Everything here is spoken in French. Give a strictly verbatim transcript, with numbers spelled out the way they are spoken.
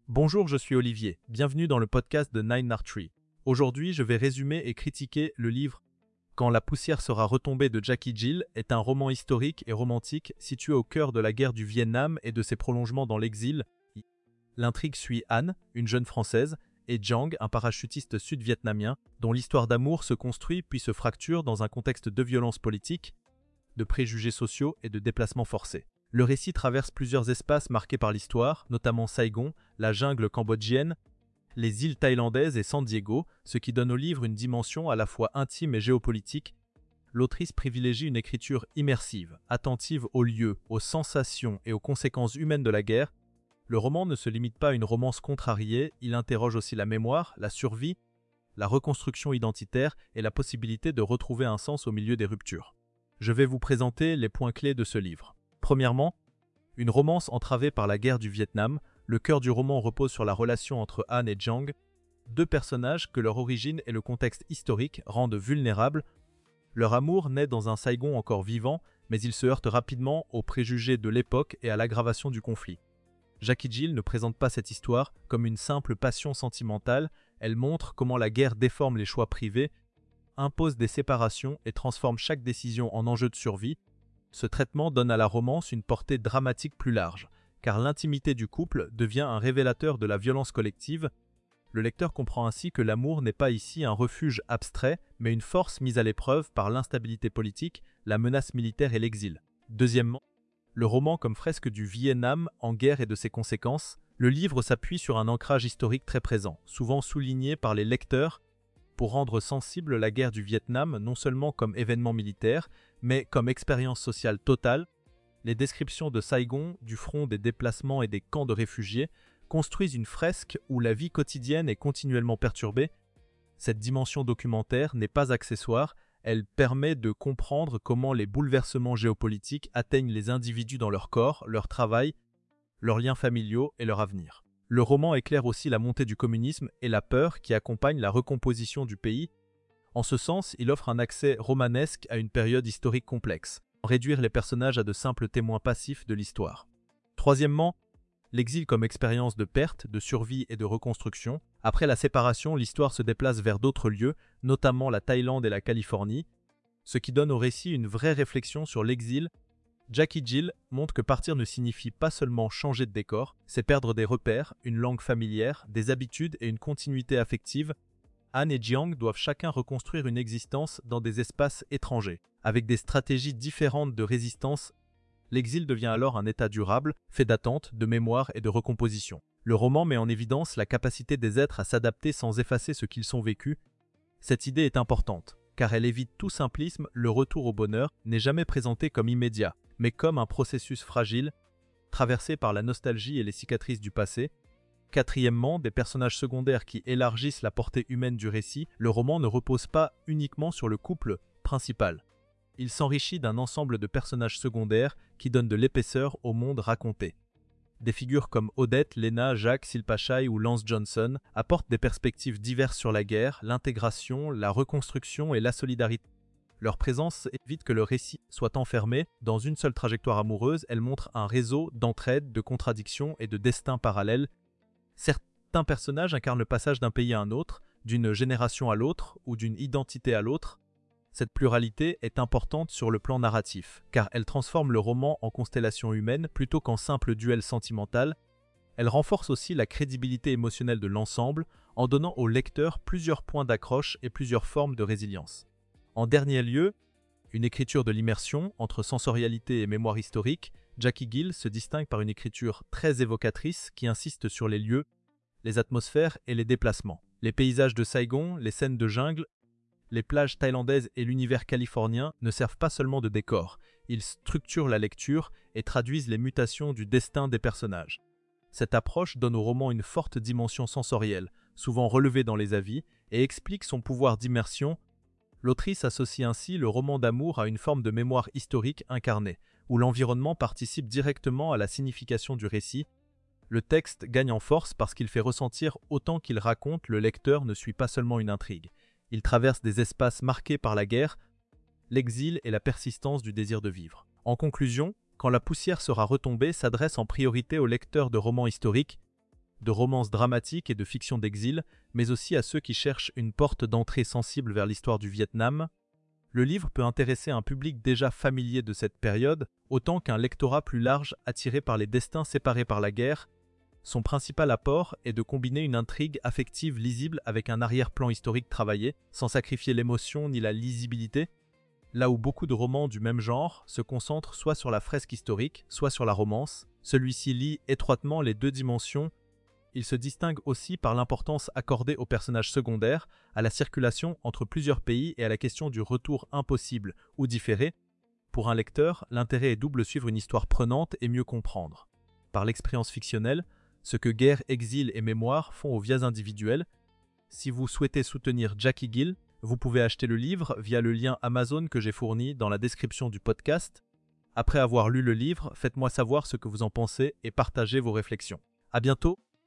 Bonjour, je suis Olivier. Bienvenue dans le podcast de Nine Art Tree. Aujourd'hui, je vais résumer et critiquer le livre Quand la poussière sera retombée de Jackie Jill est un roman historique et romantique situé au cœur de la guerre du Vietnam et de ses prolongements dans l'exil. L'intrigue suit Anne, une jeune Française, et Giang, un parachutiste sud-vietnamien, dont l'histoire d'amour se construit puis se fracture dans un contexte de violence politique, de préjugés sociaux et de déplacements forcés. Le récit traverse plusieurs espaces marqués par l'histoire, notamment Saigon, la jungle cambodgienne, les îles thaïlandaises et San Diego, ce qui donne au livre une dimension à la fois intime et géopolitique. L'autrice privilégie une écriture immersive, attentive aux lieux, aux sensations et aux conséquences humaines de la guerre. Le roman ne se limite pas à une romance contrariée, il interroge aussi la mémoire, la survie, la reconstruction identitaire et la possibilité de retrouver un sens au milieu des ruptures. Je vais vous présenter les points clés de ce livre. Premièrement, une romance entravée par la guerre du Vietnam. Le cœur du roman repose sur la relation entre Anne et Giang, deux personnages que leur origine et le contexte historique rendent vulnérables. Leur amour naît dans un Saigon encore vivant, mais il se heurte rapidement aux préjugés de l'époque et à l'aggravation du conflit. Jackie Jill ne présente pas cette histoire comme une simple passion sentimentale, elle montre comment la guerre déforme les choix privés, impose des séparations et transforme chaque décision en enjeu de survie. Ce traitement donne à la romance une portée dramatique plus large, car l'intimité du couple devient un révélateur de la violence collective. Le lecteur comprend ainsi que l'amour n'est pas ici un refuge abstrait, mais une force mise à l'épreuve par l'instabilité politique, la menace militaire et l'exil. Deuxièmement, le roman comme fresque du Vietnam en guerre et de ses conséquences, le livre s'appuie sur un ancrage historique très présent, souvent souligné par les lecteurs, pour rendre sensible la guerre du Vietnam non seulement comme événement militaire, mais comme expérience sociale totale. Les descriptions de Saigon, du front, des déplacements et des camps de réfugiés construisent une fresque où la vie quotidienne est continuellement perturbée. Cette dimension documentaire n'est pas accessoire, elle permet de comprendre comment les bouleversements géopolitiques atteignent les individus dans leur corps, leur travail, leurs liens familiaux et leur avenir. Le roman éclaire aussi la montée du communisme et la peur qui accompagne la recomposition du pays. En ce sens, il offre un accès romanesque à une période historique complexe, sans réduire les personnages à de simples témoins passifs de l'histoire. Troisièmement, l'exil comme expérience de perte, de survie et de reconstruction. Après la séparation, l'histoire se déplace vers d'autres lieux, notamment la Thaïlande et la Californie, ce qui donne au récit une vraie réflexion sur l'exil. Jackie Jill montre que partir ne signifie pas seulement changer de décor, c'est perdre des repères, une langue familière, des habitudes et une continuité affective. Anne et Giang doivent chacun reconstruire une existence dans des espaces étrangers. Avec des stratégies différentes de résistance, l'exil devient alors un état durable, fait d'attente, de mémoire et de recomposition. Le roman met en évidence la capacité des êtres à s'adapter sans effacer ce qu'ils ont vécu. Cette idée est importante, car elle évite tout simplisme. Le retour au bonheur n'est jamais présenté comme immédiat, mais comme un processus fragile, traversé par la nostalgie et les cicatrices du passé. Quatrièmement, des personnages secondaires qui élargissent la portée humaine du récit. Le roman ne repose pas uniquement sur le couple principal. Il s'enrichit d'un ensemble de personnages secondaires qui donnent de l'épaisseur au monde raconté. Des figures comme Odette, Lena, Jacques, Silpachai ou Lance Johnson apportent des perspectives diverses sur la guerre, l'intégration, la reconstruction et la solidarité. Leur présence évite que le récit soit enfermé dans une seule trajectoire amoureuse, elle montre un réseau d'entraide, de contradictions et de destins parallèles. Certains personnages incarnent le passage d'un pays à un autre, d'une génération à l'autre ou d'une identité à l'autre. Cette pluralité est importante sur le plan narratif, car elle transforme le roman en constellation humaine plutôt qu'en simple duel sentimental. Elle renforce aussi la crédibilité émotionnelle de l'ensemble en donnant au lecteur plusieurs points d'accroche et plusieurs formes de résilience. En dernier lieu, une écriture de l'immersion entre sensorialité et mémoire historique. Jackie Jill se distingue par une écriture très évocatrice qui insiste sur les lieux, les atmosphères et les déplacements. Les paysages de Saigon, les scènes de jungle, les plages thaïlandaises et l'univers californien ne servent pas seulement de décor, ils structurent la lecture et traduisent les mutations du destin des personnages. Cette approche donne au roman une forte dimension sensorielle, souvent relevée dans les avis, et explique son pouvoir d'immersion. L'autrice associe ainsi le roman d'amour à une forme de mémoire historique incarnée, où l'environnement participe directement à la signification du récit. Le texte gagne en force parce qu'il fait ressentir autant qu'il raconte. Le lecteur ne suit pas seulement une intrigue. Il traverse des espaces marqués par la guerre, l'exil et la persistance du désir de vivre. En conclusion, Quand la poussière sera retombée s'adresse en priorité aux lecteurs de romans historiques. de romances dramatiques et de fiction d'exil, mais aussi à ceux qui cherchent une porte d'entrée sensible vers l'histoire du Vietnam. Le livre peut intéresser un public déjà familier de cette période, autant qu'un lectorat plus large attiré par les destins séparés par la guerre. Son principal apport est de combiner une intrigue affective lisible avec un arrière-plan historique travaillé, sans sacrifier l'émotion ni la lisibilité. Là où beaucoup de romans du même genre se concentrent soit sur la fresque historique, soit sur la romance, celui-ci lie étroitement les deux dimensions. Il se distingue aussi par l'importance accordée aux personnages secondaires, à la circulation entre plusieurs pays et à la question du retour impossible ou différé. Pour un lecteur, l'intérêt est double: suivre une histoire prenante et mieux comprendre, par l'expérience fictionnelle, ce que guerre, exil et mémoire font aux vies individuelles. Si vous souhaitez soutenir Jackie Gill, vous pouvez acheter le livre via le lien Amazon que j'ai fourni dans la description du podcast. Après avoir lu le livre, faites-moi savoir ce que vous en pensez et partagez vos réflexions. À bientôt!